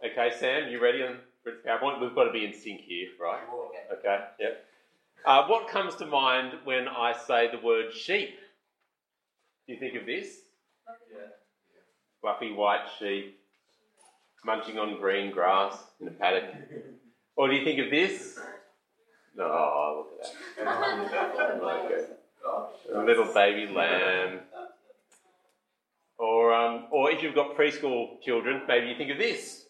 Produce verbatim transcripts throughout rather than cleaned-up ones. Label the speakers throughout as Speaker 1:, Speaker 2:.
Speaker 1: Okay, Sam, you ready on for PowerPoint? We've got to be in sync here, right? Okay, yep. Uh, what comes to mind when I say the word sheep? Do you think of this?
Speaker 2: Yeah.
Speaker 1: Fluffy white sheep, munching on green grass in a paddock. Or do you think of this? No, look at that. Okay. A little baby lamb. Or, um, or if you've got preschool children, maybe you think of this.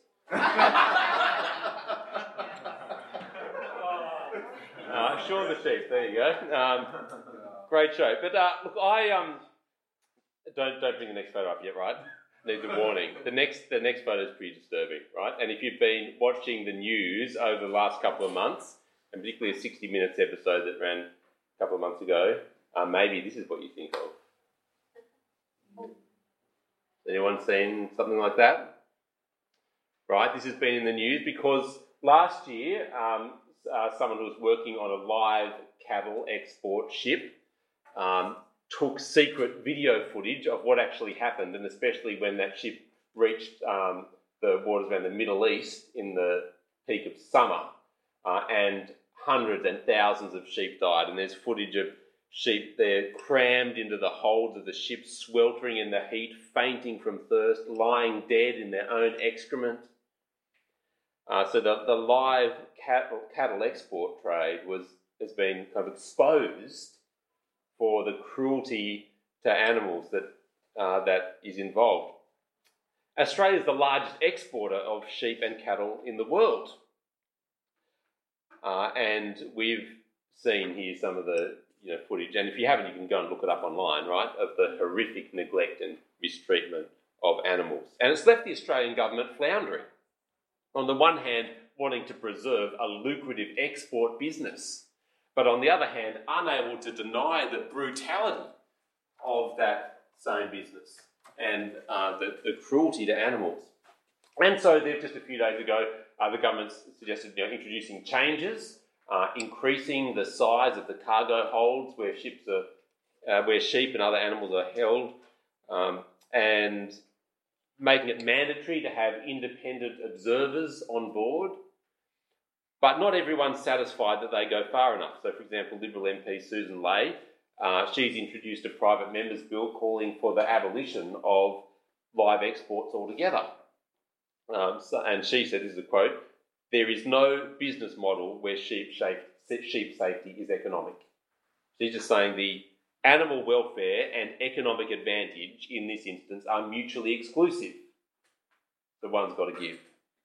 Speaker 1: Uh, Shaun the Sheep, there you go. Um, great show. But uh, look, I um, don't don't bring the next photo up yet, right? Needs a warning. The next the next photo is pretty disturbing, right? And if you've been watching the news over the last couple of months, and particularly a sixty minutes episode that ran a couple of months ago, uh, maybe this is what you think of. Anyone seen something like that? Right, this has been in the news because last year, um, uh, someone who was working on a live cattle export ship um, took secret video footage of what actually happened, and especially when that ship reached um, the waters around the Middle East in the peak of summer, uh, and hundreds and thousands of sheep died, and there's footage of sheep there crammed into the holds of the ship, sweltering in the heat, fainting from thirst, lying dead in their own excrement. Uh, so the, the live cattle, cattle export trade was has been kind of exposed for the cruelty to animals that uh, that is involved. Australia is the largest exporter of sheep and cattle in the world. Uh, and we've seen here some of the you know footage, and if you haven't, you can go and look it up online, right, of the horrific neglect and mistreatment of animals. And it's left the Australian government floundering. On the one hand, wanting to preserve a lucrative export business, but on the other hand, unable to deny the brutality of that same business and uh, the, the cruelty to animals. And so there, just a few days ago, uh, the government suggested you know, introducing changes, uh, increasing the size of the cargo holds where ships are, uh, where sheep and other animals are held, um, and making it mandatory to have independent observers on board. But not everyone's satisfied that they go far enough. So, for example, Liberal M P Susan Ley, uh, she's introduced a private member's bill calling for the abolition of live exports altogether. Um, so, and she said, this is a quote, "There is no business model where sheep, shape, sheep safety is economic." She's just saying the animal welfare and economic advantage in this instance are mutually exclusive. The one's got to give.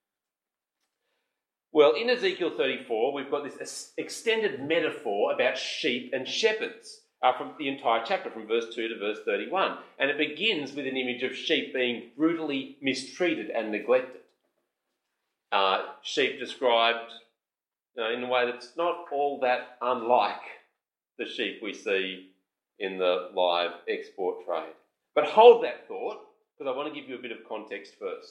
Speaker 1: Well, in Ezekiel thirty-four, we've got this extended metaphor about sheep and shepherds uh, from the entire chapter, from verse two to verse thirty-one. And it begins with an image of sheep being brutally mistreated and neglected. Uh, sheep described you know, in a way that's not all that unlike the sheep we see in the live export trade. But hold that thought, because I want to give you a bit of context first.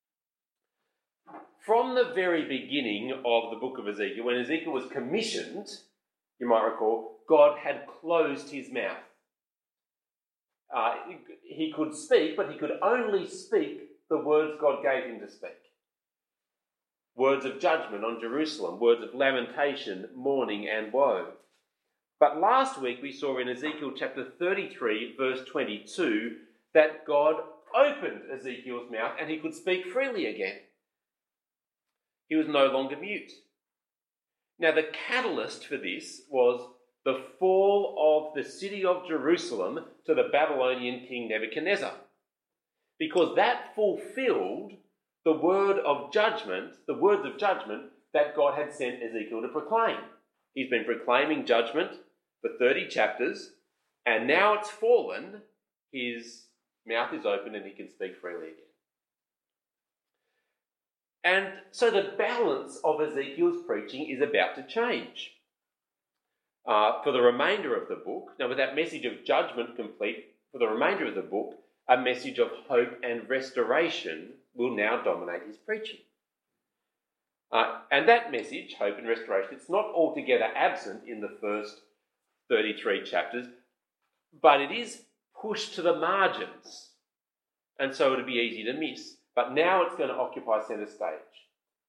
Speaker 1: From the very beginning of the book of Ezekiel, when Ezekiel was commissioned, you might recall, God had closed his mouth. Uh, he could speak, but he could only speak the words God gave him to speak. Words of judgment on Jerusalem, words of lamentation, mourning and woe. But last week we saw in Ezekiel chapter thirty-three, verse twenty-two, that God opened Ezekiel's mouth and he could speak freely again. He was no longer mute. Now the catalyst for this was the fall of the city of Jerusalem to the Babylonian king Nebuchadnezzar, because that fulfilled the word of judgment, the words of judgment that God had sent Ezekiel to proclaim. He's been proclaiming judgment for thirty chapters, and now it's fallen, his mouth is open and he can speak freely again. And so the balance of Ezekiel's preaching is about to change. Uh, for the remainder of the book, now with that message of judgment complete, for the remainder of the book, a message of hope and restoration will now dominate his preaching. Uh, and that message, hope and restoration, it's not altogether absent in the first thirty-three chapters, but it is pushed to the margins, and so it'll be easy to miss. But now it's going to occupy centre stage.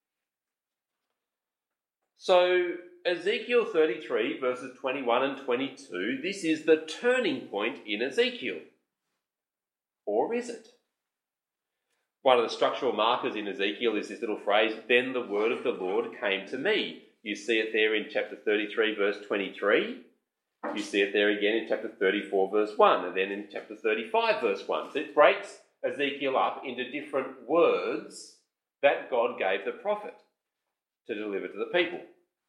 Speaker 1: So Ezekiel thirty-three, verses twenty-one and twenty-two, this is the turning point in Ezekiel. Or is it? One of the structural markers in Ezekiel is this little phrase, then the word of the Lord came to me. You see it there in chapter thirty-three, verse twenty-three. You see it there again in chapter thirty-four, verse one, and then in chapter thirty-five, verse one. So it breaks Ezekiel up into different words that God gave the prophet to deliver to the people.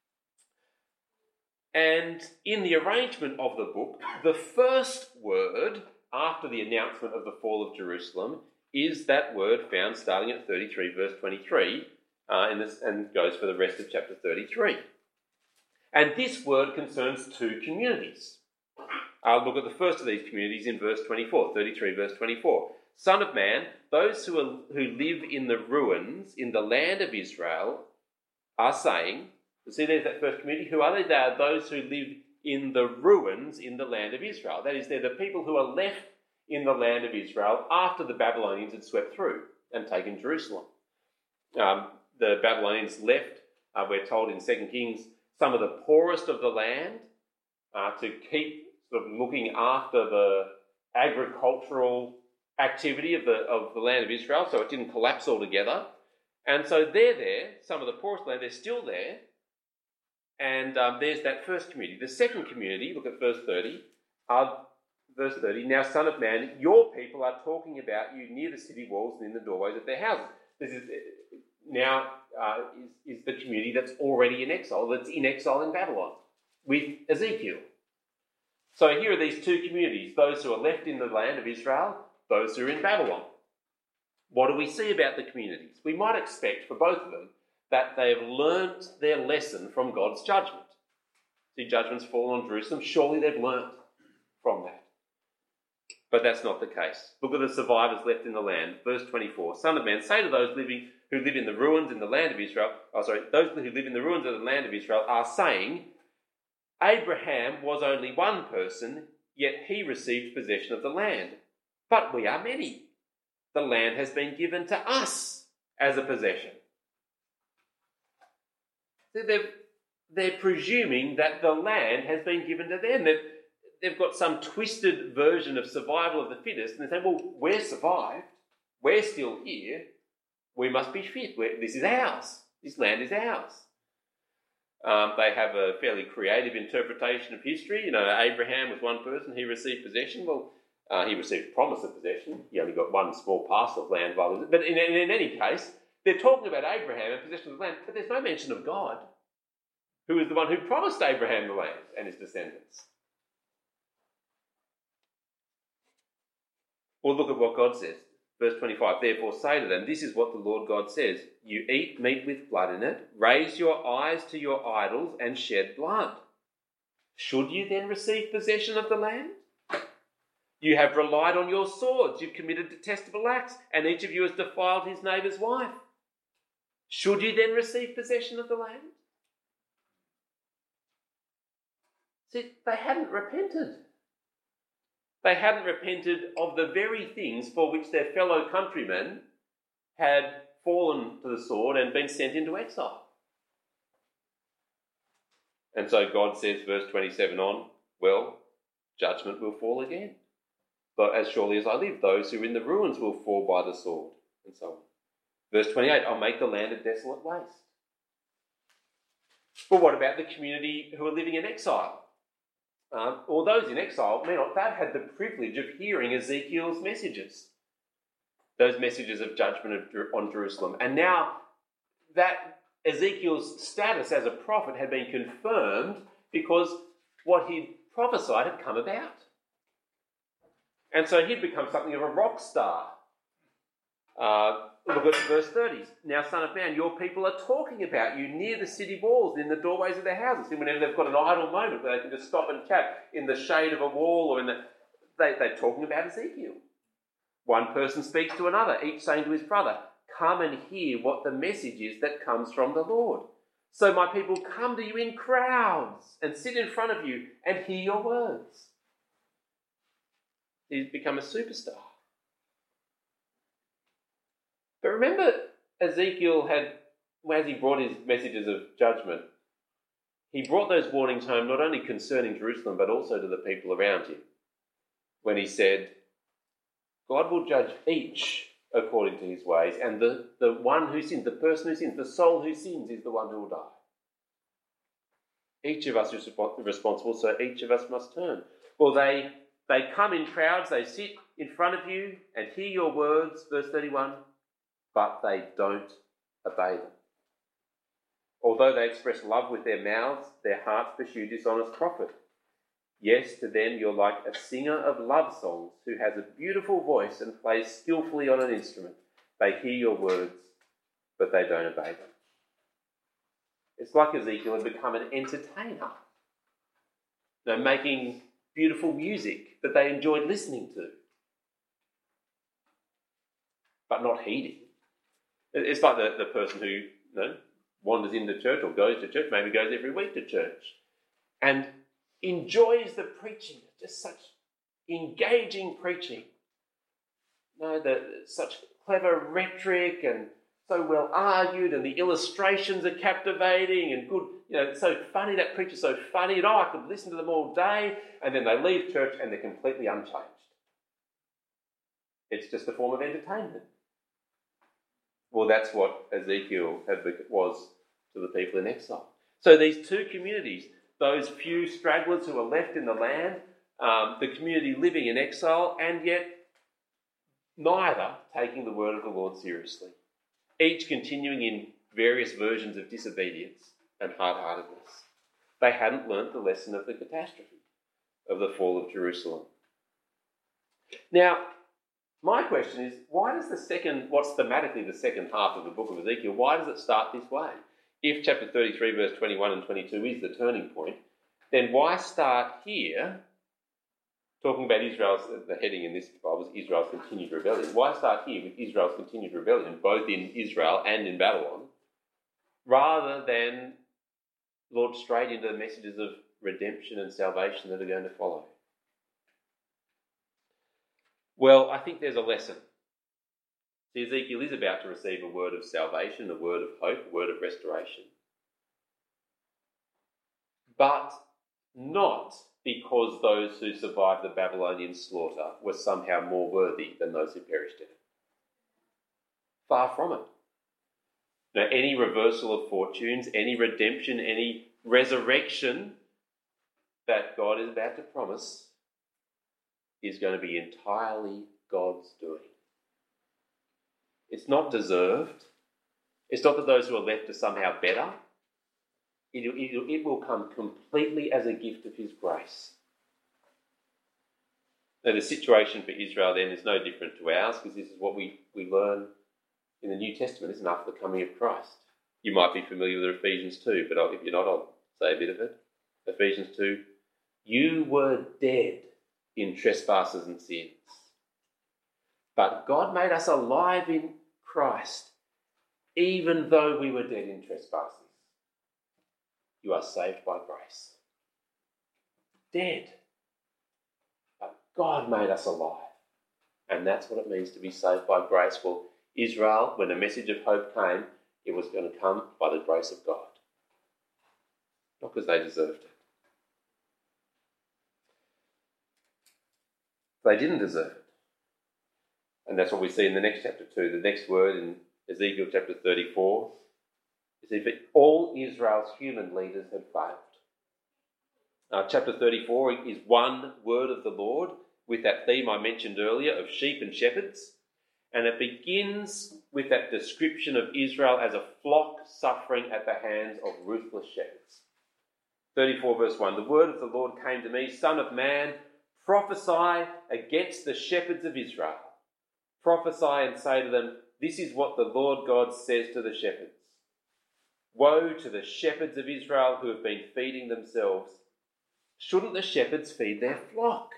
Speaker 1: And in the arrangement of the book, the first word after the announcement of the fall of Jerusalem is that word found starting at thirty-three, verse twenty-three, uh, in this, and goes for the rest of chapter thirty-three. And this word concerns two communities. I'll look at the first of these communities in verse twenty-four, thirty-three, verse twenty-four. Son of man, those who, are, who live in the ruins in the land of Israel are saying, see there's that first community, who are they? They are those who live in the ruins in the land of Israel. That is, they're the people who are left in the land of Israel after the Babylonians had swept through and taken Jerusalem. Um, the Babylonians left, uh, we're told in Second Kings, some of the poorest of the land uh, to keep sort of looking after the agricultural activity of the, of the land of Israel, so it didn't collapse altogether. And so they're there, some of the poorest land, they're still there. And um, there's that first community. The second community, look at verse thirty, uh, verse thirty, now son of man, your people are talking about you near the city walls and in the doorways of their houses. This is now uh, is, is the community that's already in exile, that's in exile in Babylon, with Ezekiel. So here are these two communities, those who are left in the land of Israel, those who are in Babylon. What do we see about the communities? We might expect for both of them that they have learnt their lesson from God's judgment. See, judgment's fallen on Jerusalem. Surely they've learnt from that. But that's not the case. Look at the survivors left in the land. Verse twenty-four. Son of man, say to those living who live in the ruins in the land of Israel, oh sorry, those who live in the ruins of the land of Israel are saying, Abraham was only one person, yet he received possession of the land. But we are many. The land has been given to us as a possession. So they're, they're presuming that the land has been given to them. They've, they've got some twisted version of survival of the fittest, and they say, well, we're survived. We're still here. We must be fit. We're, this is ours. This land is ours. Um, they have a fairly creative interpretation of history. You know, Abraham was one person. He received possession. Well, Uh, he received promise of possession. He only got one small parcel of land while he was... But in, in, in any case, they're talking about Abraham and possession of the land, but there's no mention of God, who is the one who promised Abraham the land and his descendants. Well, look at what God says. Verse twenty-five, therefore say to them, this is what the Lord God says, you eat meat with blood in it, raise your eyes to your idols and shed blood. Should you then receive possession of the land? You have relied on your swords, you've committed detestable acts, and each of you has defiled his neighbour's wife. Should you then receive possession of the land? See, they hadn't repented. They hadn't repented of the very things for which their fellow countrymen had fallen to the sword and been sent into exile. And so God says, verse twenty-seven on, well, judgment will fall again. But as surely as I live, those who are in the ruins will fall by the sword, and so on. Verse twenty-eight, I'll make the land a desolate waste. But what about the community who are living in exile? Um, or those in exile, may not that had the privilege of hearing Ezekiel's messages, those messages of judgment on Jerusalem. And now that Ezekiel's status as a prophet had been confirmed because what he'd prophesied had come about. And so he'd become something of a rock star. Uh, look at verse thirty. Now, son of man, your people are talking about you near the city walls, in the doorways of their houses. And whenever they've got an idle moment where they can just stop and chat in the shade of a wall or in the... They, they're talking about Ezekiel. One person speaks to another, each saying to his brother, come and hear what the message is that comes from the Lord. So my people come to you in crowds and sit in front of you and hear your words. He's become a superstar. But remember, Ezekiel had, as he brought his messages of judgment, he brought those warnings home not only concerning Jerusalem, but also to the people around him, when he said, God will judge each according to his ways, and the, the one who sins, the person who sins, the soul who sins is the one who will die. Each of us is responsible, so each of us must turn. Well, they, they come in crowds, they sit in front of you and hear your words, verse thirty-one, but they don't obey them. Although they express love with their mouths, their hearts pursue dishonest profit. Yes, to them you're like a singer of love songs who has a beautiful voice and plays skillfully on an instrument. They hear your words, but they don't obey them. It's like Ezekiel had become an entertainer. You know, making beautiful music that they enjoyed listening to, but not heeding. It's like the, the person who, you know, wanders into church or goes to church, maybe goes every week to church, and enjoys the preaching, just such engaging preaching. You know, the, such clever rhetoric and so well argued, and the illustrations are captivating and good. You know, it's so funny, that preacher's so funny, and oh, I could listen to them all day, and then they leave church and they're completely unchanged. It's just a form of entertainment. Well, that's what Ezekiel had, was to the people in exile. So these two communities, those few stragglers who are left in the land, um, the community living in exile, and yet neither taking the word of the Lord seriously, each continuing in various versions of disobedience and hard-heartedness. They hadn't learnt the lesson of the catastrophe, of the fall of Jerusalem. Now, my question is, why does the second, what's thematically the second half of the book of Ezekiel, why does it start this way? If chapter thirty-three, verse twenty-one and twenty-two is the turning point, then why start here, talking about Israel's, the heading in this Bible is Israel's continued rebellion. Why start here with Israel's continued rebellion, both in Israel and in Babylon, rather than launch straight into the messages of redemption and salvation that are going to follow? Well, I think there's a lesson. See, Ezekiel is about to receive a word of salvation, a word of hope, a word of restoration. But not because those who survived the Babylonian slaughter were somehow more worthy than those who perished in it. Far from it. Now, any reversal of fortunes, any redemption, any resurrection that God is about to promise is going to be entirely God's doing. It's not deserved. It's not that those who are left are somehow better. It, it, it will come completely as a gift of his grace. Now, the situation for Israel then is no different to ours, because this is what we, we learn in the New Testament, isn't it, after the coming of Christ. You might be familiar with Ephesians two, but if you're not, I'll say a bit of it. Ephesians two, you were dead in trespasses and sins, but God made us alive in Christ, even though we were dead in trespasses. You are saved by grace. Dead, but God made us alive. And that's what it means to be saved by grace. Well, Israel, when the message of hope came, it was going to come by the grace of God, not because they deserved it. They didn't deserve it. And that's what we see in the next chapter too. The next word in Ezekiel chapter thirty-four is if it, all Israel's human leaders had failed. Uh, chapter thirty-four is one word of the Lord with that theme I mentioned earlier of sheep and shepherds. And it begins with that description of Israel as a flock suffering at the hands of ruthless shepherds. thirty-four verse one, the word of the Lord came to me, Son of man, prophesy against the shepherds of Israel. Prophesy and say to them, this is what the Lord God says to the shepherds. Woe to the shepherds of Israel who have been feeding themselves. Shouldn't the shepherds feed their flock?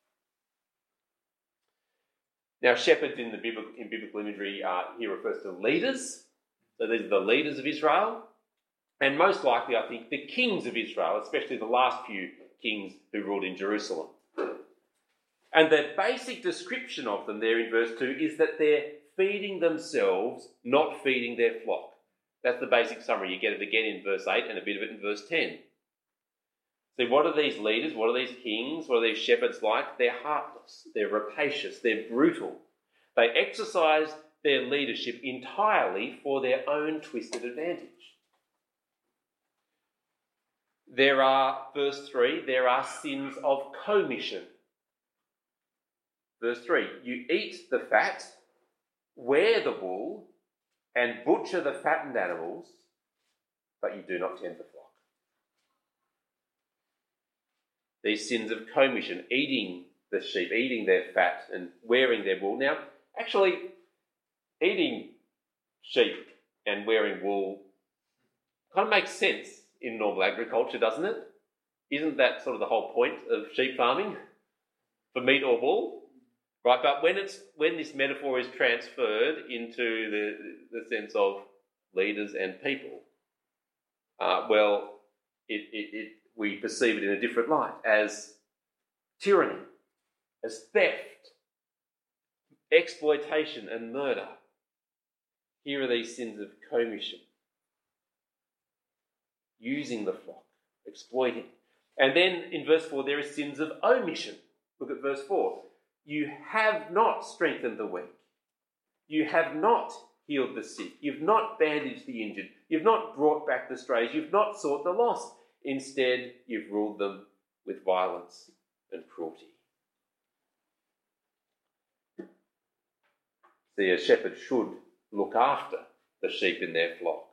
Speaker 1: Now, shepherds in the biblical, in biblical imagery uh, here refers to leaders. So these are the leaders of Israel. And most likely, I think, the kings of Israel, especially the last few kings who ruled in Jerusalem. And the basic description of them there in verse two is that they're feeding themselves, not feeding their flock. That's the basic summary. You get it again in verse eight and a bit of it in verse ten. See, what are these leaders? What are these kings? What are these shepherds like? They're heartless. They're rapacious. They're brutal. They exercise their leadership entirely for their own twisted advantage. There are, verse three, there are sins of commission. Verse three, you eat the fat, wear the wool, and butcher the fattened animals, but you do not tend the flock. These sins of commission, eating the sheep, eating their fat and wearing their wool. Now, actually, eating sheep and wearing wool kind of makes sense in normal agriculture, doesn't it? Isn't that sort of the whole point of sheep farming? For meat or wool? Right, but when it's when this metaphor is transferred into the, the sense of leaders and people, uh, well, it, it, it, we perceive it in a different light, as tyranny, as theft, exploitation and murder. Here are these sins of commission. Using the flock, exploiting. And then in verse four, there is sins of omission. Look at verse four. You have not strengthened the weak. You have not healed the sick. You've not bandaged the injured. You've not brought back the strays. You've not sought the lost. Instead, you've ruled them with violence and cruelty. See, a shepherd should look after the sheep in their flock.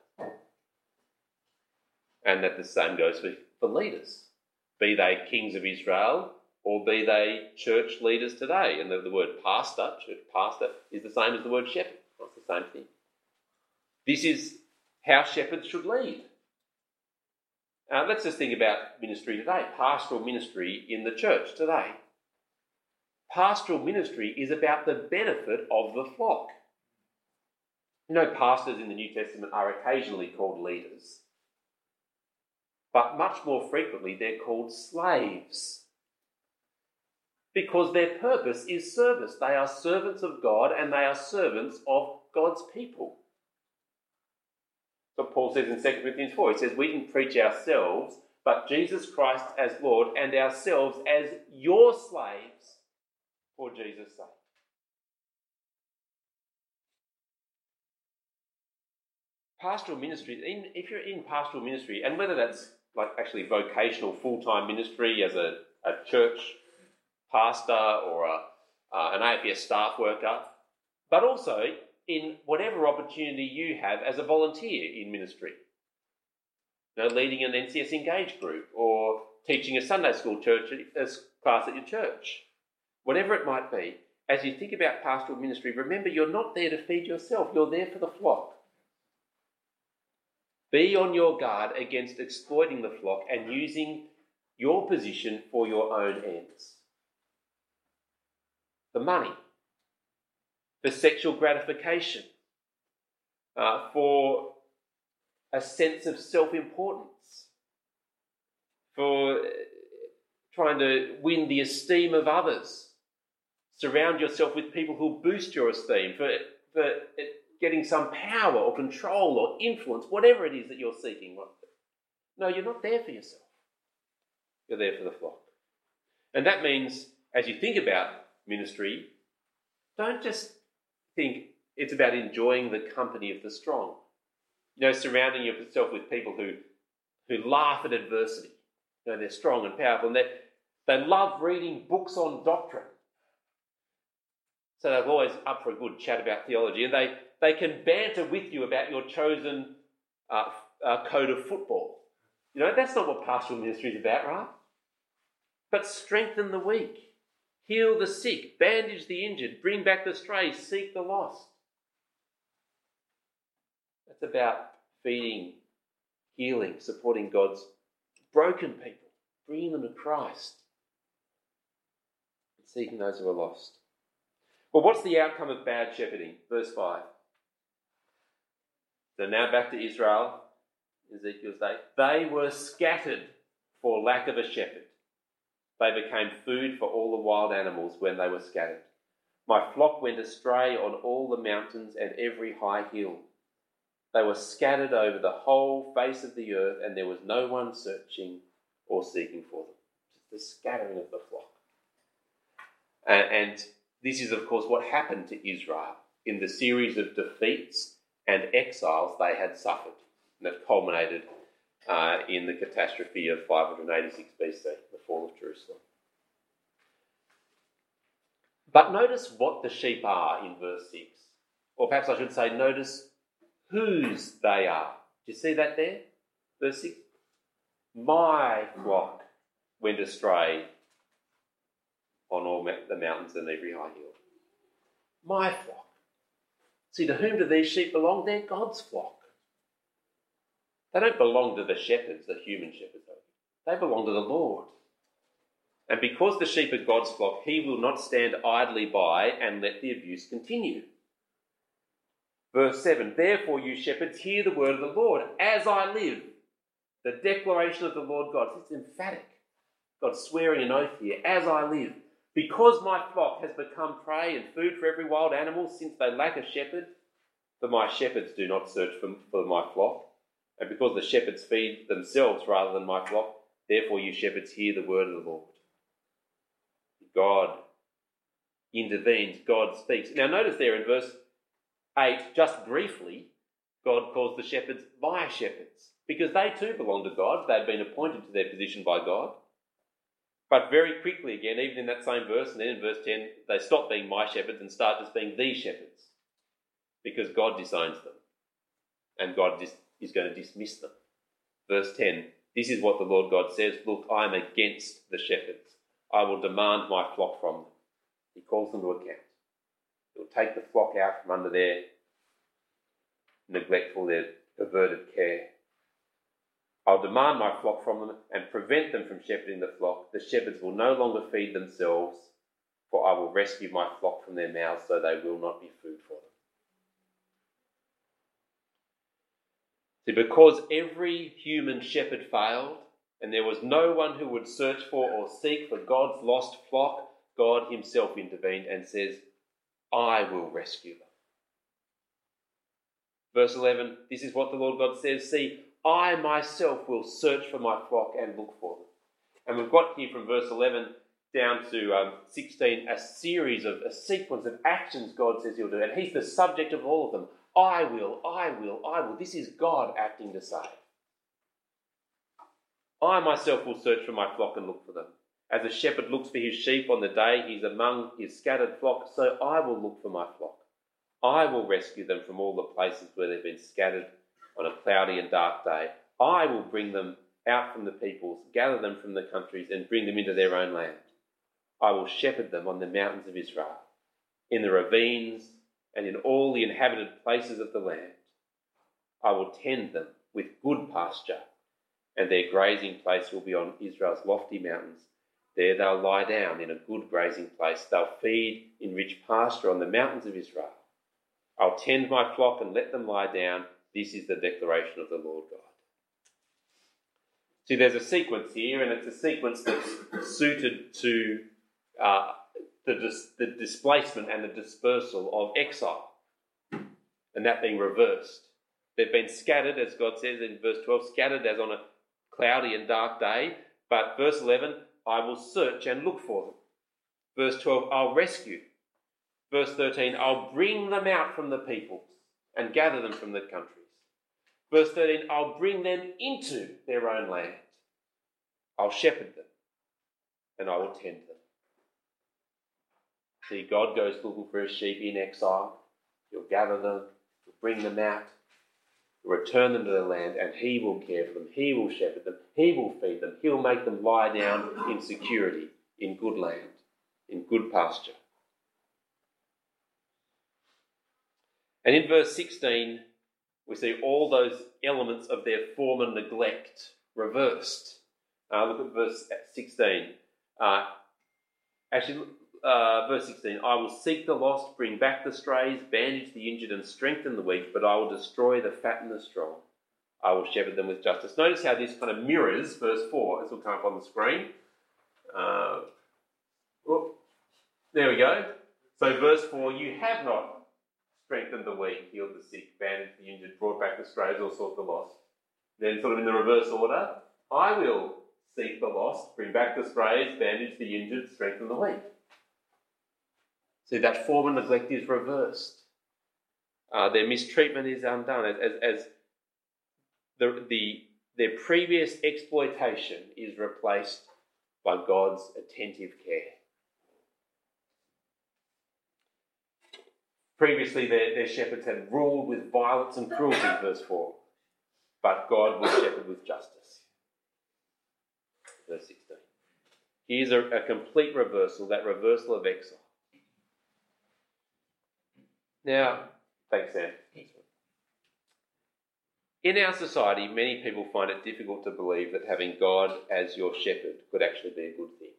Speaker 1: And that the same goes for, for leaders, be they kings of Israel or be they church leaders today. And the, the word pastor, church pastor, is the same as the word shepherd. It's the same thing. This is how shepherds should lead. Uh, let's just think about ministry today, pastoral ministry in the church today. Pastoral ministry is about the benefit of the flock. You know, pastors in the New Testament are occasionally called leaders, but much more frequently they're called slaves, because their purpose is service. They are servants of God and they are servants of God's people. That's what Paul says in Second Corinthians four. He says, we didn't preach ourselves, but Jesus Christ as Lord, and ourselves as your slaves for Jesus' sake. Pastoral ministry, in, if you're in pastoral ministry, and whether that's like actually vocational full-time ministry as a, a church pastor or a, uh, an A F S staff worker, but also in whatever opportunity you have as a volunteer in ministry. You know, leading an N C S Engage group or teaching a Sunday school church class at your church. Whatever it might be, as you think about pastoral ministry, remember you're not there to feed yourself, you're there for the flock. Be on your guard against exploiting the flock and using your position for your own ends. For money, for sexual gratification, uh, for a sense of self-importance, for trying to win the esteem of others. Surround yourself with people who boost your esteem, for, for getting some power or control or influence, whatever it is that you're seeking. No, you're not there for yourself. You're there for the flock. And that means, as you think about ministry, don't just think it's about enjoying the company of the strong. You know, surrounding yourself with people who, who laugh at adversity. You know, they're strong and powerful, and they, they love reading books on doctrine. So they're always up for a good chat about theology, and they, they can banter with you about your chosen uh, uh, code of football. You know, that's not what pastoral ministry is about, right? But strengthen the weak, heal the sick, bandage the injured, bring back the stray, seek the lost. That's about feeding, healing, supporting God's broken people, bringing them to Christ, and seeking those who are lost. Well, what's the outcome of bad shepherding? Verse five. So now back to Israel, Ezekiel's day. They were scattered for lack of a shepherd. They became food for all the wild animals when they were scattered. My flock went astray on all the mountains and every high hill. They were scattered over the whole face of the earth, and there was no one searching or seeking for them. Just the scattering of the flock. And, and this is, of course, what happened to Israel in the series of defeats and exiles they had suffered, and that culminated uh, in the catastrophe of five hundred eighty-six B C, the fall of Jerusalem. But notice what the sheep are in verse six. Or perhaps I should say, notice whose they are. Do you see that there? Verse six. My flock went astray on all the mountains and every high hill. My flock. See, to whom do these sheep belong? They're God's flock. They don't belong to the shepherds, the human shepherds. They belong to the Lord. And because the sheep are God's flock, he will not stand idly by and let the abuse continue. Verse seven, therefore you shepherds, hear the word of the Lord, as I live. The declaration of the Lord God. It's emphatic. God's swearing an oath here, as I live. Because my flock has become prey and food for every wild animal, since they lack a shepherd, for my shepherds do not search for, for my flock, and because the shepherds feed themselves rather than my flock, therefore you shepherds hear the word of the Lord. God intervenes, God speaks. Now notice there in verse eight, just briefly, God calls the shepherds my shepherds, because they too belong to God. They've been appointed to their position by God. But very quickly again, even in that same verse, and then in verse ten, they stop being my shepherds and start just being the shepherds, because God disowns them, and God dis- is going to dismiss them. Verse ten, this is what the Lord God says, look, I am against the shepherds. I will demand my flock from them. He calls them to account. He will take the flock out from under their neglectful, their perverted care. I'll demand my flock from them and prevent them from shepherding the flock. The shepherds will no longer feed themselves, for I will rescue my flock from their mouths, so they will not be food for them. See, because every human shepherd failed, and there was no one who would search for or seek for God's lost flock, God himself intervened and says, I will rescue them. Verse eleven, this is what the Lord God says, see, I myself will search for my flock and look for them. And we've got here from verse eleven down to um, sixteen a series of, a sequence of actions God says he'll do. And he's the subject of all of them. I will, I will, I will. This is God acting to save. I myself will search for my flock and look for them. As a shepherd looks for his sheep on the day he's among his scattered flock, so I will look for my flock. I will rescue them from all the places where they've been scattered on a cloudy and dark day. I will bring them out from the peoples, gather them from the countries, and bring them into their own land. I will shepherd them on the mountains of Israel, in the ravines, and in all the inhabited places of the land. I will tend them with good pasture, and their grazing place will be on Israel's lofty mountains. There they'll lie down in a good grazing place. They'll feed in rich pasture on the mountains of Israel. I'll tend my flock and let them lie down. This is the declaration of the Lord God. See, there's a sequence here, and it's a sequence that's suited to uh, the, dis- the displacement and the dispersal of exile, and that being reversed. They've been scattered, as God says in verse twelve, scattered as on a cloudy and dark day. But verse eleven, I will search and look for them. Verse twelve, I'll rescue. Verse thirteen, I'll bring them out from the peoples and gather them from the countries. Verse thirteen, I'll bring them into their own land. I'll shepherd them and I will tend them. See, God goes looking for his sheep in exile. He'll gather them, he'll bring them out, he'll return them to their land, and he will care for them. He will shepherd them. He will feed them. He'll make them lie down in security, in good land, in good pasture. And in verse sixteen, we see all those elements of their former neglect reversed. Uh, look at verse sixteen. Uh, actually, uh, verse sixteen. I will seek the lost, bring back the strays, bandage the injured and strengthen the weak, but I will destroy the fat and the strong. I will shepherd them with justice. Notice how this kind of mirrors verse four. This will come up on the screen. Uh, oh, there we go. So verse four, you have not strengthened the weak, healed the sick, bandaged the injured, brought back the strays, or sought the lost. Then sort of in the reverse order, I will seek the lost, bring back the strays, bandage the injured, strengthen the weak. See, that form of neglect is reversed. Uh, their mistreatment is undone as, as, as the, the, their previous exploitation is replaced by God's attentive care. Previously, their, their shepherds had ruled with violence and cruelty, verse four. But God will shepherd with justice. Verse sixteen. Here's a, a complete reversal, that reversal of exile. Now, thanks, Sam. In our society, many people find it difficult to believe that having God as your shepherd could actually be a good thing.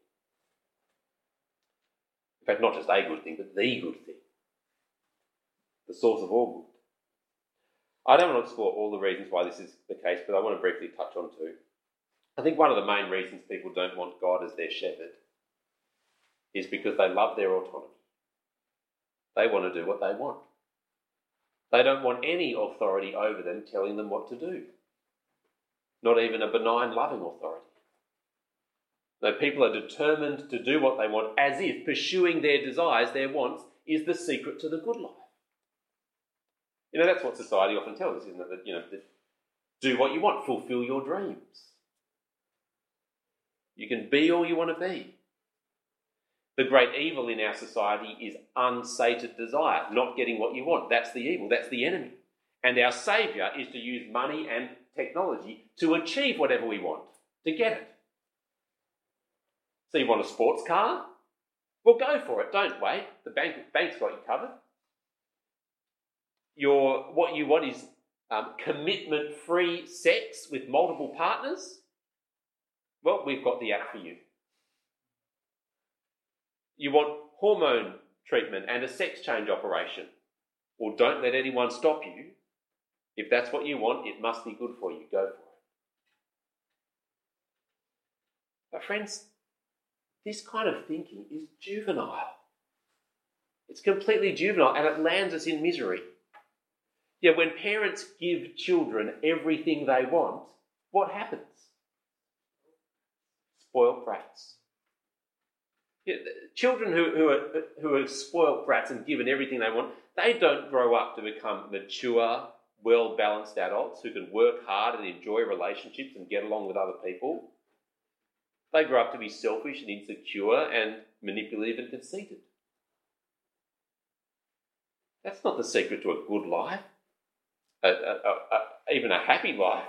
Speaker 1: In fact, not just a good thing, but the good thing. The source of all good. I don't want to explore all the reasons why this is the case, but I want to briefly touch on two. I think one of the main reasons people don't want God as their shepherd is because they love their autonomy. They want to do what they want. They don't want any authority over them telling them what to do. Not even a benign, loving authority. No, people are determined to do what they want as if pursuing their desires, their wants, is the secret to the good life. You know, that's what society often tells us, isn't it? That, you know, that do what you want, fulfill your dreams. You can be all you want to be. The great evil in our society is unsated desire, not getting what you want. That's the evil, that's the enemy. And our saviour is to use money and technology to achieve whatever we want, to get it. So you want a sports car? Well, go for it, don't wait. The bank, bank's got you covered. Your, what you want is um, commitment-free sex with multiple partners? Well, we've got the app for you. You want hormone treatment and a sex change operation? Well, don't let anyone stop you. If that's what you want, it must be good for you. Go for it. But friends, this kind of thinking is juvenile. It's completely juvenile and it lands us in misery. Yeah, when parents give children everything they want, what happens? Spoiled brats. Yeah, children who, who, are, who are spoiled brats and given everything they want, they don't grow up to become mature, well-balanced adults who can work hard and enjoy relationships and get along with other people. They grow up to be selfish and insecure and manipulative and conceited. That's not the secret to a good life, a, a, a, a, even a happy life.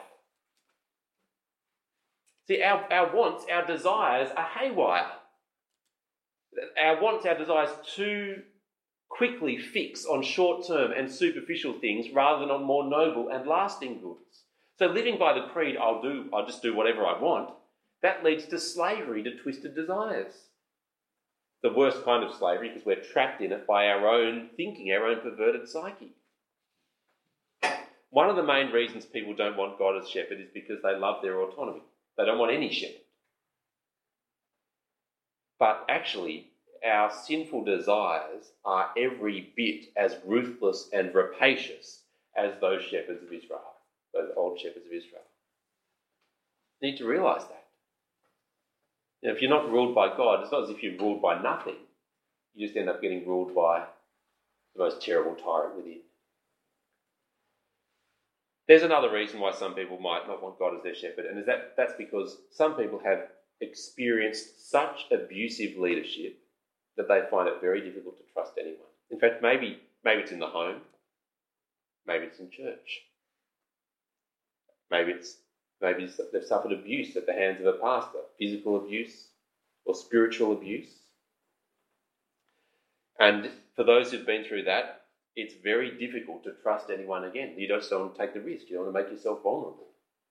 Speaker 1: See, our, our wants, our desires are haywire. Our wants, our desires too quickly fix on short-term and superficial things rather than on more noble and lasting goods. So living by the creed, I'll do, I'll just do whatever I want, that leads to slavery, to twisted desires. The worst kind of slavery because we're trapped in it by our own thinking, our own perverted psyche. One of the main reasons people don't want God as shepherd is because they love their autonomy. They don't want any shepherd. But actually, our sinful desires are every bit as ruthless and rapacious as those shepherds of Israel, those old shepherds of Israel. You need to realise that. You know, if you're not ruled by God, it's not as if you're ruled by nothing. You just end up getting ruled by the most terrible tyrant within. There's another reason why some people might not want God as their shepherd, and is that that's because some people have experienced such abusive leadership that they find it very difficult to trust anyone. In fact, maybe maybe it's in the home, maybe it's in church, maybe it's maybe it's, they've suffered abuse at the hands of a pastor, physical abuse or spiritual abuse. And for those who've been through that, it's very difficult to trust anyone again. You don't want to take the risk. You don't want to make yourself vulnerable.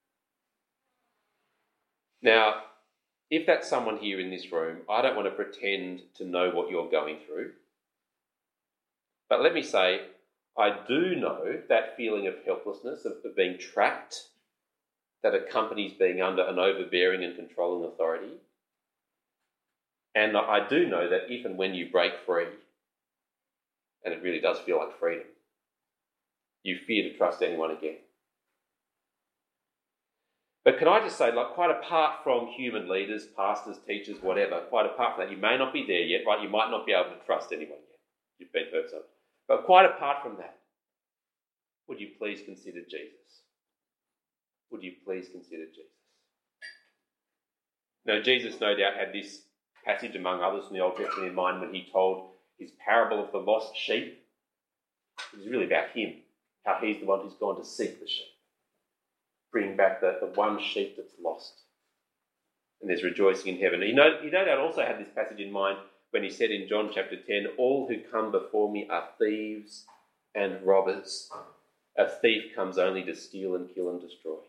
Speaker 1: Now, if that's someone here in this room, I don't want to pretend to know what you're going through. But let me say, I do know that feeling of helplessness, of, of being trapped, that accompanies being under an overbearing and controlling authority. And I do know that if and when you break free, And it really does feel like freedom. You fear to trust anyone again. But can I just say, like, quite apart from human leaders, pastors, teachers, whatever, quite apart from that, you may not be there yet, right? You might not be able to trust anyone yet. You've been hurt so. But quite apart from that, would you please consider Jesus? Would you please consider Jesus? Now, Jesus no doubt had this passage, among others, from the Old Testament in mind when he told his parable of the lost sheep. It was really about him, how he's the one who's gone to seek the sheep, bring back the, the one sheep that's lost. And there's rejoicing in heaven. He no, he no doubt also had this passage in mind when he said in John chapter ten, all who come before me are thieves and robbers. A thief comes only to steal and kill and destroy.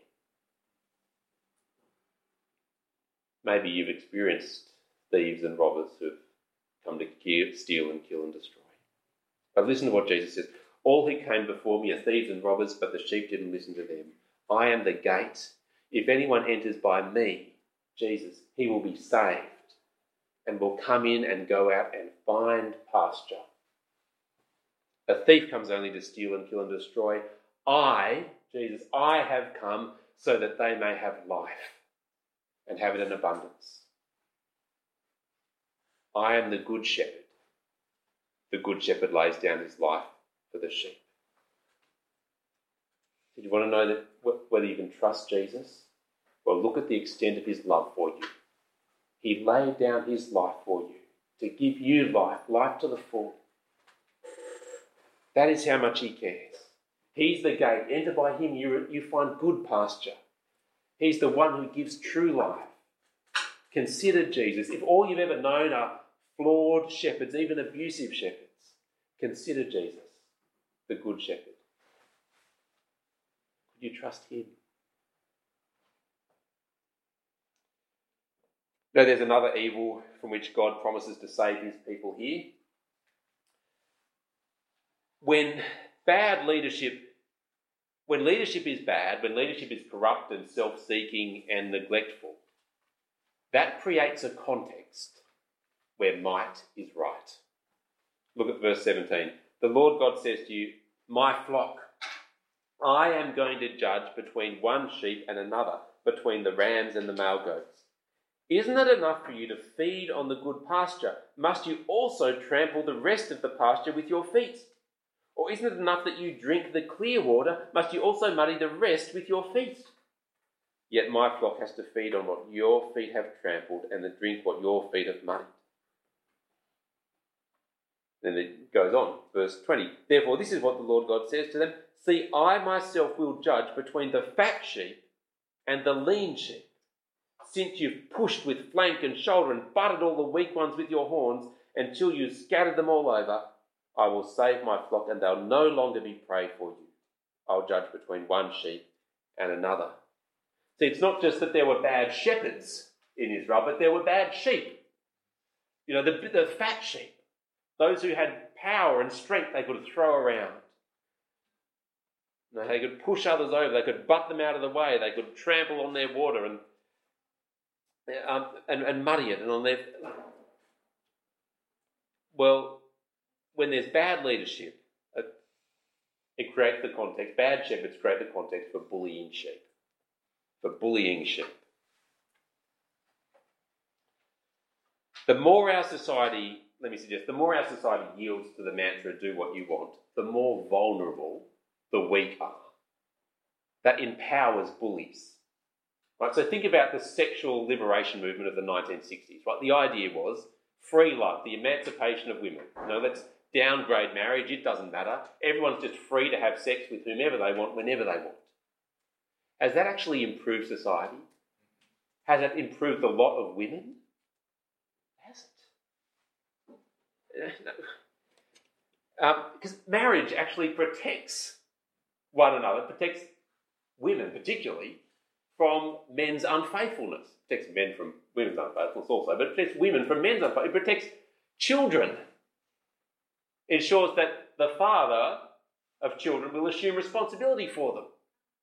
Speaker 1: Maybe you've experienced thieves and robbers who've come to kill, steal and kill and destroy. But listen to what Jesus says. All who came before me are thieves and robbers, but the sheep didn't listen to them. I am the gate. If anyone enters by me, Jesus, he will be saved and will come in and go out and find pasture. A thief comes only to steal and kill and destroy. I, Jesus, I have come so that they may have life and have it in abundance. I am the good shepherd. The good shepherd lays down his life for the sheep. Did you want to know that whether you can trust Jesus? Well, look at the extent of his love for you. He laid down his life for you to give you life, life to the full. That is how much he cares. He's the gate. Enter by him, you, you find good pasture. He's the one who gives true life. Consider Jesus. If all you've ever known are flawed shepherds, even abusive shepherds, consider Jesus, the good shepherd. Could you trust him? Now, there's another evil from which God promises to save his people here. When bad leadership, when leadership is bad, when leadership is corrupt and self-seeking and neglectful, that creates a context where might is right. Look at verse seventeen. The Lord God says to you, my flock, I am going to judge between one sheep and another, between the rams and the male goats. Isn't it enough for you to feed on the good pasture? Must you also trample the rest of the pasture with your feet? Or isn't it enough that you drink the clear water? Must you also muddy the rest with your feet? Yet my flock has to feed on what your feet have trampled and to drink what your feet have muddied. Then it goes on, verse twenty. Therefore, this is what the Lord God says to them. See, I myself will judge between the fat sheep and the lean sheep. Since you've pushed with flank and shoulder and butted all the weak ones with your horns until you've scattered them all over, I will save my flock and they'll no longer be prey for you. I'll judge between one sheep and another. See, it's not just that there were bad shepherds in Israel, but there were bad sheep. You know, the, the fat sheep, those who had power and strength they could throw around. You know, they could push others over, they could butt them out of the way, they could trample on their water and um, and, and muddy it and on their... Well, when there's bad leadership, it, it creates the context. Bad shepherds create the context for bullying sheep. For bullying sheep. The more our society, let me suggest, the more our society yields to the mantra, do what you want, the more vulnerable the weak are. That empowers bullies. Right? So think about the sexual liberation movement of the nineteen sixties. Right? The idea was free love, the emancipation of women. You know, let's downgrade marriage, it doesn't matter. Everyone's just free to have sex with whomever they want, whenever they want. Has that actually improved society? Has it improved the lot of women? It hasn't. Um, because marriage actually protects one another, protects women particularly from men's unfaithfulness. It protects men from women's unfaithfulness also, but it protects women from men's unfaithfulness. It protects children. It ensures that the father of children will assume responsibility for them.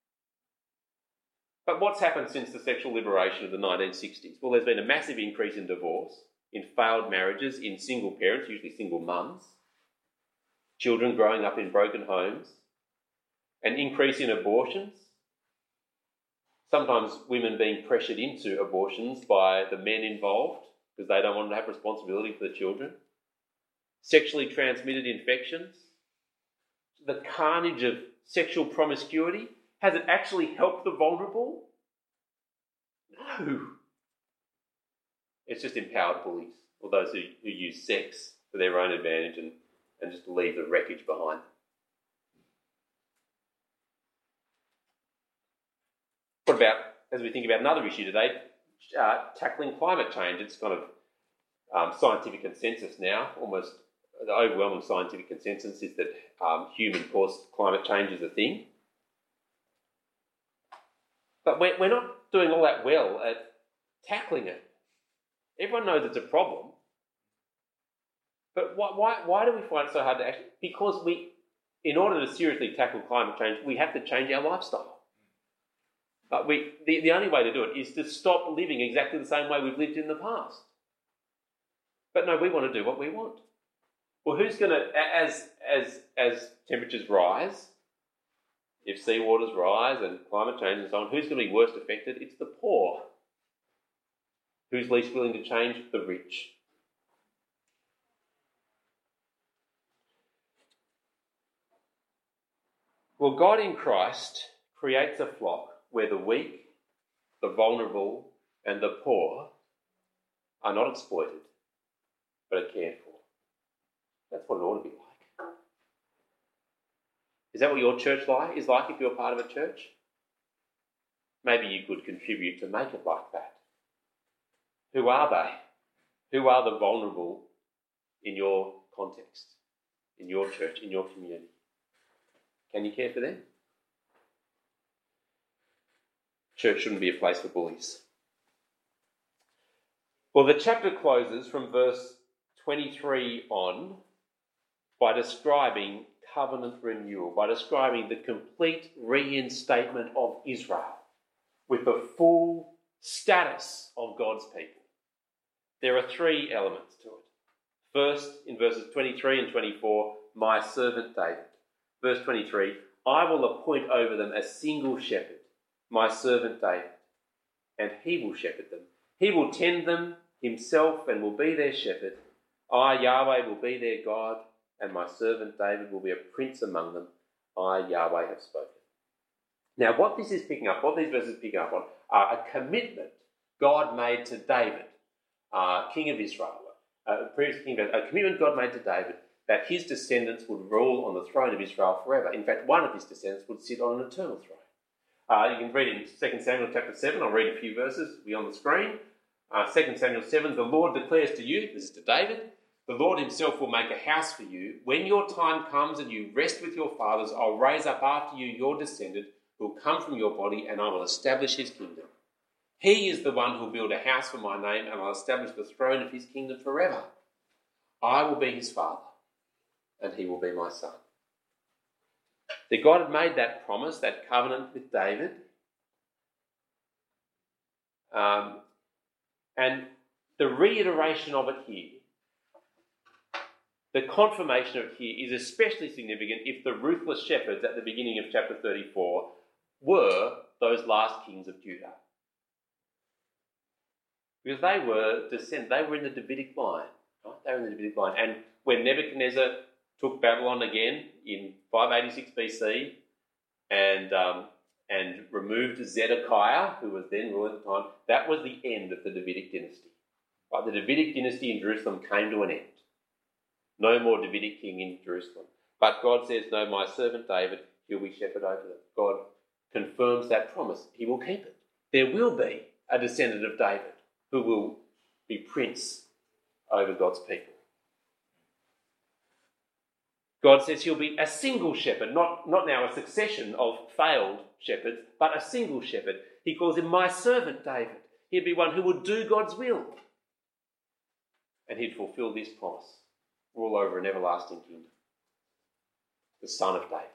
Speaker 1: But what's happened since the sexual liberation of the nineteen sixties? Well, there's been a massive increase in divorce, in failed marriages, in single parents, usually single mums. children growing up in broken homes, an increase in abortions, sometimes women being pressured into abortions by the men involved because they don't want to have responsibility for the children, sexually transmitted infections, the carnage of sexual promiscuity. Has it actually helped the vulnerable? No. It's just empowered bullies, or those who, who use sex for their own advantage and, and just leave the wreckage behind. What about, as we think about another issue today, uh, tackling climate change? It's kind of um, scientific consensus now, almost the overwhelming scientific consensus is that um, human-caused climate change is a thing. But we're, we're not doing all that well at tackling it. Everyone knows it's a problem. But why, why, why do we find it so hard to act? Because we, in order to seriously tackle climate change, we have to change our lifestyle. But we, the, the only way to do it is to stop living exactly the same way we've lived in the past. But no, we want to do what we want. Well, who's going to, as, as, as temperatures rise, if seawaters rise and climate change and so on, who's going to be worst affected? It's the poor. Who's least willing to change? The rich. Well, God in Christ creates a flock where the weak, the vulnerable, and the poor are not exploited, but are cared for. That's what it ought to be like. Is that what your church like is like if you're part of a church? Maybe you could contribute to make it like that. Who are they? Who are the vulnerable in your context, in your church, in your community? Can you care for them? Church shouldn't be a place for bullies. Well, the chapter closes from verse twenty-three on by describing covenant renewal, by describing the complete reinstatement of Israel with the full status of God's people. There are three elements to it. First, in verses twenty-three and twenty-four, my servant David. Verse twenty-three, I will appoint over them a single shepherd, my servant David, and he will shepherd them. He will tend them himself and will be their shepherd. I, Yahweh, will be their God, and my servant David will be a prince among them. I, Yahweh, have spoken. Now, what this is picking up, what these verses pick up on, are a commitment God made to David, uh, king of Israel, uh, previous king of Israel, a commitment God made to David that his descendants would rule on the throne of Israel forever. In fact, one of his descendants would sit on an eternal throne. Uh, you can read in Second Samuel chapter seven. I'll read a few verses. It'll be on the screen. Uh, Second Samuel seven, the Lord declares to you, this is to David, the Lord himself will make a house for you. When your time comes and you rest with your fathers, I'll raise up after you your descendant who will come from your body, and I will establish his kingdom. He is the one who will build a house for my name, and I'll establish the throne of his kingdom forever. I will be his father, and he will be my son. That God had made that promise, that covenant with David. Um, and the reiteration of it here, the confirmation of it here is especially significant if the ruthless shepherds at the beginning of chapter thirty-four were those last kings of Judah. Because they were descend, they were in the Davidic line. Right? They were in the Davidic line. And when Nebuchadnezzar took Babylon again in five eighty-six B C and um, and removed Zedekiah, who was then ruling at the time, that was the end of the Davidic dynasty. Right? The Davidic dynasty in Jerusalem came to an end. No more Davidic king in Jerusalem. But God says, no, my servant David, he'll be shepherd over them. God confirms that promise. He will keep it. There will be a descendant of David who will be prince over God's people. God says he'll be a single shepherd, not, not now a succession of failed shepherds, but a single shepherd. He calls him my servant David. He'd be one who would do God's will. And he'd fulfill this promise, rule over an everlasting kingdom. The son of David.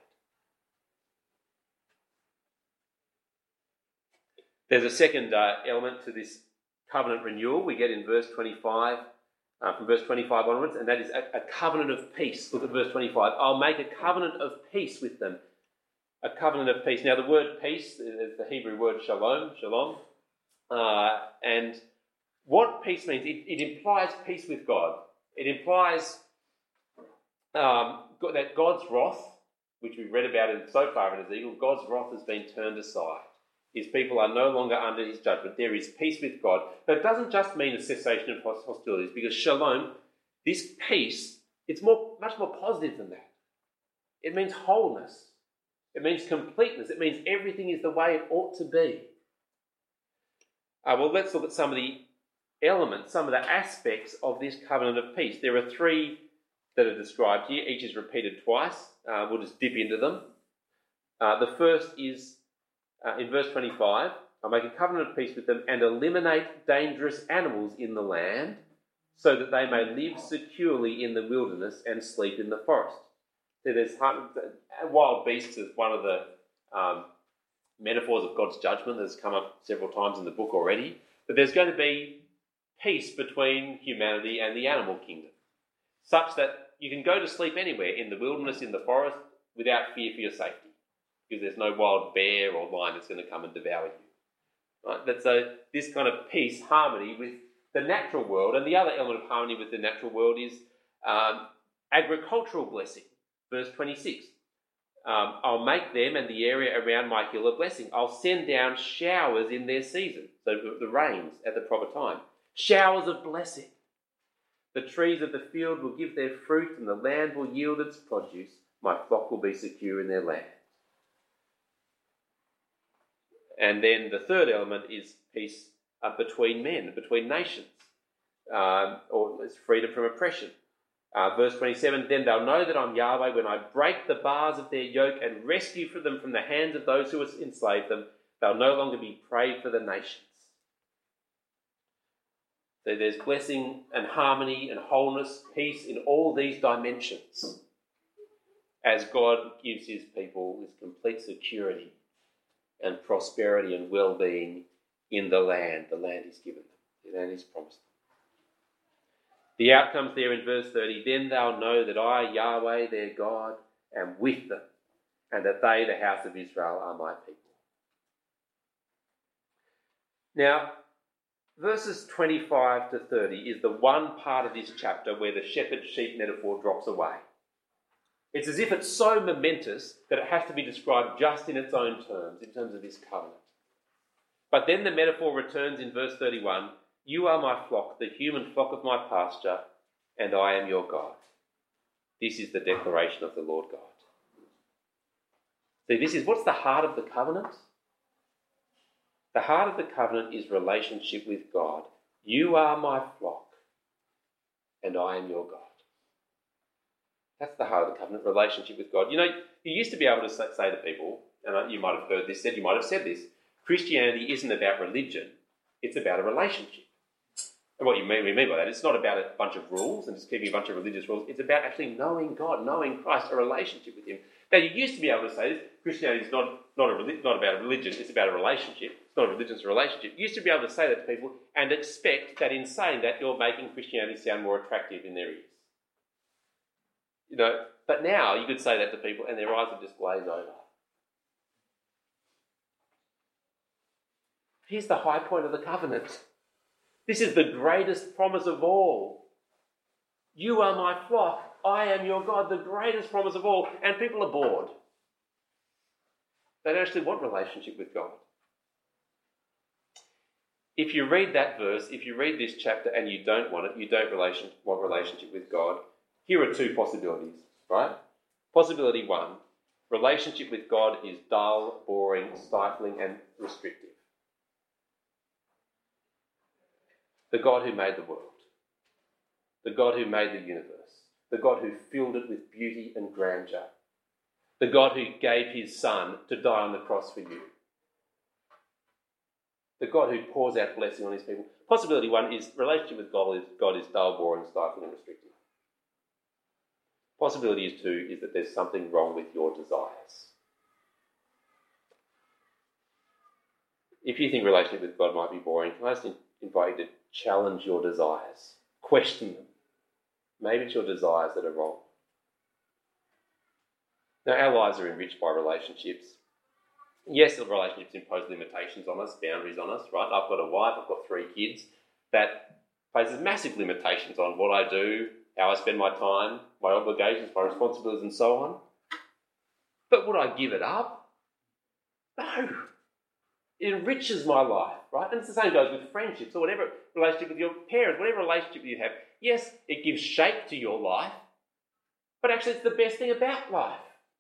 Speaker 1: There's a second uh, element to this covenant renewal we get in verse twenty-five. uh, from verse twenty-five onwards, and that is a, a covenant of peace. Look at verse twenty-five. I'll make a covenant of peace with them. A covenant of peace. Now, the word peace is the Hebrew word shalom, shalom. Uh, and what peace means, it, it implies peace with God. It implies um, that God's wrath, which we've read about in, so far in Ezekiel, God's wrath has been turned aside. His people are no longer under his judgment. There is peace with God. But it doesn't just mean a cessation of hostilities, because shalom, this peace, it's more, much more positive than that. It means wholeness. It means completeness. It means everything is the way it ought to be. Uh, well, let's look at some of the elements, some of the aspects of this covenant of peace. There are three that are described here. Each is repeated twice. Uh, we'll just dip into them. Uh, the first is uh, in verse twenty-five. I'll make a covenant of peace with them and eliminate dangerous animals in the land so that they may live securely in the wilderness and sleep in the forest. So there's wild beasts is one of the um, metaphors of God's judgment that's come up several times in the book already. But there's going to be peace between humanity and the animal kingdom, such that you can go to sleep anywhere, in the wilderness, in the forest, without fear for your safety, because there's no wild bear or lion that's going to come and devour you. Right? That's a, this kind of peace, harmony with the natural world. And the other element of harmony with the natural world is um, agricultural blessing. Verse twenty-six, um, I'll make them and the area around my hill a blessing. I'll send down showers in their season, so the rains at the proper time. Showers of blessing. The trees of the field will give their fruit and the land will yield its produce. My flock will be secure in their land. And then the third element is peace uh, between men, between nations, um, or it's freedom from oppression. Uh, verse twenty-seven, then they'll know that I'm Yahweh when I break the bars of their yoke and rescue for them from the hands of those who enslaved them. They'll no longer be prey for the nations. So there's blessing and harmony and wholeness, peace in all these dimensions as God gives his people this complete security and prosperity and well-being in the land, the land he's given them, the land he's promised them. The outcomes there in verse thirty, then they'll know that I, Yahweh, their God, am with them, and that they, the house of Israel, are my people. Now, verses twenty-five to thirty is the one part of this chapter where the shepherd-sheep metaphor drops away. It's as if it's so momentous that it has to be described just in its own terms, in terms of this covenant. But then the metaphor returns in verse thirty-one, you are my flock, the human flock of my pasture, and I am your God. This is the declaration of the Lord God. See, this is, what's the heart of the covenant? The heart of the covenant is relationship with God. You are my flock, and I am your God. That's the heart of the covenant, relationship with God. You know, you used to be able to say to people, and you might have heard this said, you might have said this, Christianity isn't about religion, it's about a relationship. And what you mean, we mean by that, it's not about a bunch of rules and just keeping a bunch of religious rules. It's about actually knowing God, knowing Christ, a relationship with him. Now, you used to be able to say this, Christianity is not, not, a, not about a religion, it's about a relationship. It's not a religion, it's a relationship. You used to be able to say that to people and expect that in saying that, you're making Christianity sound more attractive in their ears. You know, but now you could say that to people and their eyes would just glaze over. Here's the high point of the covenant. This is the greatest promise of all. You are my flock. I am your God, the greatest promise of all. And people are bored. They don't actually want relationship with God. If you read that verse, if you read this chapter and you don't want it, you don't relation, want relationship with God, here are two possibilities, right? Possibility one, relationship with God is dull, boring, stifling, and restrictive. The God who made the world, the God who made the universe, the God who filled it with beauty and grandeur, the God who gave his Son to die on the cross for you, the God who pours out blessing on his people. Possibility one is relationship with God is, God is dull, boring, stifling, and restrictive. Possibility is two is that there's something wrong with your desires. If you think relationship with God might be boring, can I just invite you to challenge your desires, question them, Maybe it's your desires that are wrong. Now, our lives are enriched by relationships. Yes, the relationships impose limitations on us, boundaries on us, right? I've got a wife, I've got three kids. That places massive limitations on what I do, how I spend my time, my obligations, my responsibilities, and so on. But would I give it up? No. It enriches my life, right? And it's the same goes with friendships or whatever relationship with your parents, whatever relationship you have. Yes, it gives shape to your life, but actually it's the best thing about life.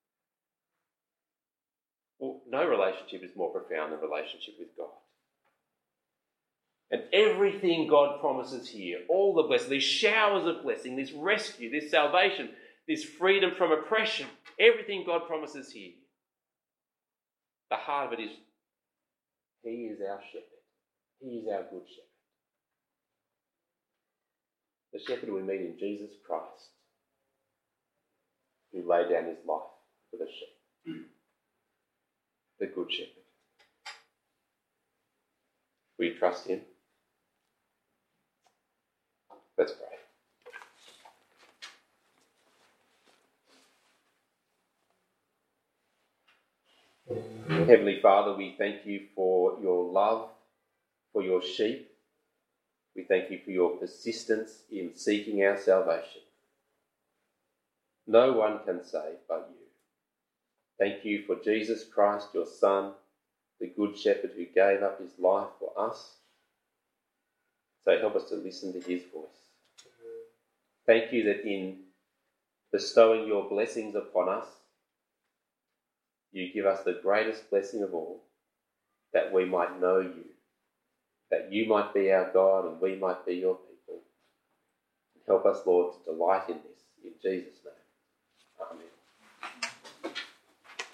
Speaker 1: Well, no relationship is more profound than relationship with God. And everything God promises here, all the blessings, these showers of blessing, this rescue, this salvation, this freedom from oppression, everything God promises here, the heart of it is, He is our shepherd. He is our good shepherd. The shepherd we meet in Jesus Christ, who laid down his life for the sheep. The good shepherd. Will you trust him? Let's pray. Heavenly Father, we thank you for your love for your sheep. We thank you for your persistence in seeking our salvation. No one can save but you. Thank you for Jesus Christ, your Son, the Good Shepherd who gave up his life for us. So help us to listen to his voice. Thank you that in bestowing your blessings upon us, you give us the greatest blessing of all, that we might know you, that you might be our God and we might be your people. Help us, Lord, to delight in this. In Jesus' name. Amen.